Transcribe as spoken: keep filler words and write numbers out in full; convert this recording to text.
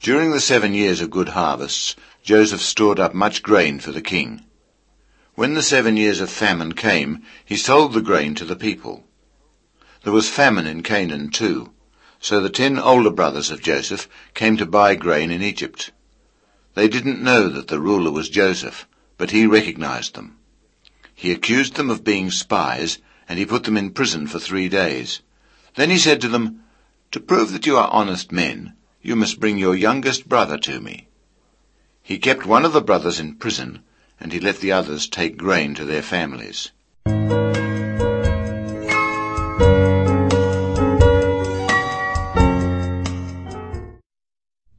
During the seven years of good harvests, Joseph stored up much grain for the king. When the seven years of famine came, he sold the grain to the people. There was famine in Canaan too, so the ten older brothers of Joseph came to buy grain in Egypt. They didn't know that the ruler was Joseph, but he recognized them. He accused them of being spies, and he put them in prison for three days. Then he said to them, "To prove that you are honest men, you must bring your youngest brother to me." He kept one of the brothers in prison, and he let the others take grain to their families.